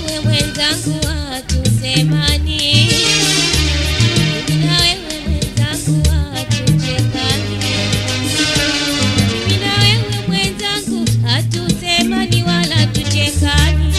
wewe mwenzangu hatusemani, mimi na wewe mwenzangu hatuchekani, mimi na wewe mwenzangu hatusemani wala tuchekani.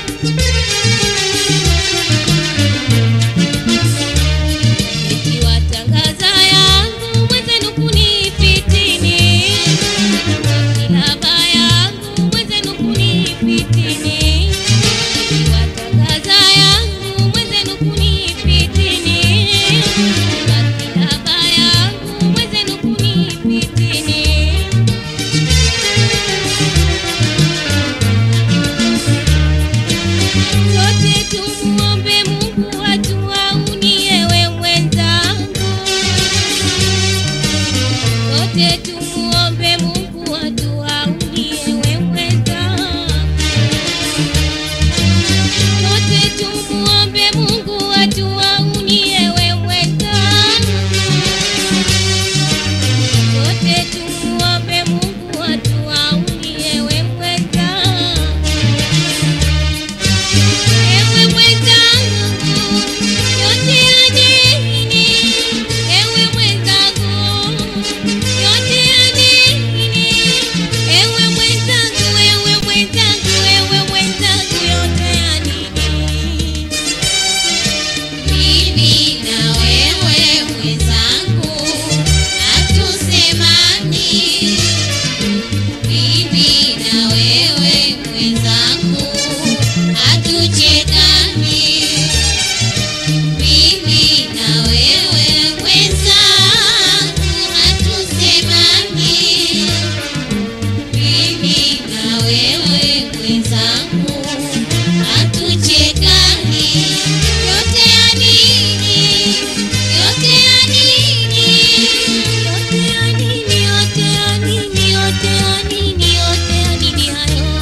Nikiwatangaza yangu mwenzenu kunifitini, kila baya yangu mwenzenu kunifitini, nikiwatangaza yangu mwenzenu kunifitini, kila baya yangu mwenzenu kunifitini. Sote tumuombe Mungu atuaunie we mwenzangu, sote tumuombe Mungu atuaunie we mwenzangu, sote tumuombe Mungu atuaunie we mwenzangu, sote tumuombe Mungu atuaunie we mwenzangu. Ewe mwenzangu, yote ya nini? Ewe mwenzangu, yote ya nini? Ewe mwenzangu, ewe mwenzangu, ewe mwenzangu, yote ya nini? Mimi na wewe mwenzangu hatusemani, mimi na wewe mwenzangu hatuchekani, mimi na wewe mwenzangu hatusemani, mimi na wewe mwenzangu hatuchekani. Yote ya nini? Yote ya nini? Yote ya nini? Yote ya nini? Yote ya nini? Yote ya nini hayo?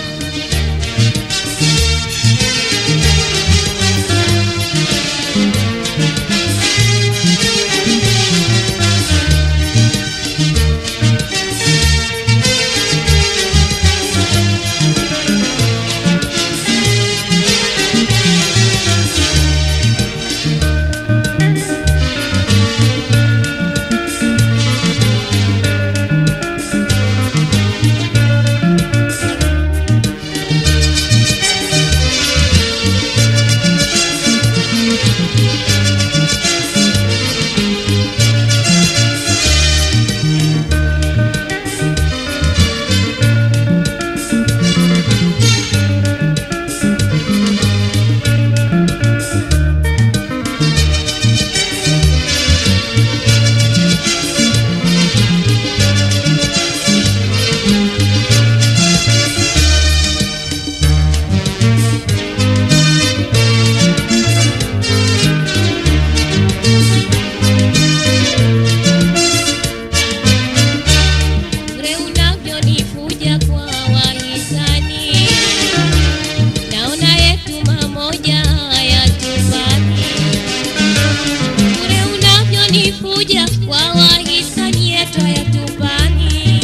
Ure unavyonifuja kwa wahisani, naona yetu mamoja hayatufani. Ure unavyonifuja kwa wahisani, yetu hayatufani.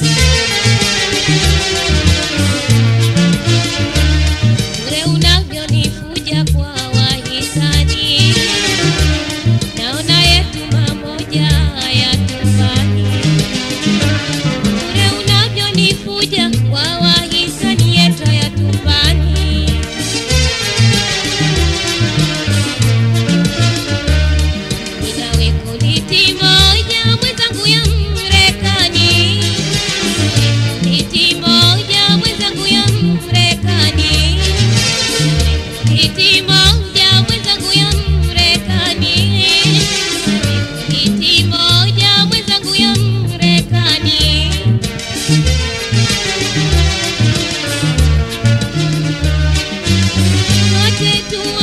Ure unavyonifuja kwa wahisani, naona yetu mamoja hayatufani. Ure unavyonifuja kwa wahisani, yetu hayatufani. Ninawe kuliti moja mwenzangu ya Mrekani, kuliti moja mwenzangu ya Mrekani, kuliti moja mwenzangu ya Mrekani, kuliti moja mwenzangu ya Mrekani. Sote tu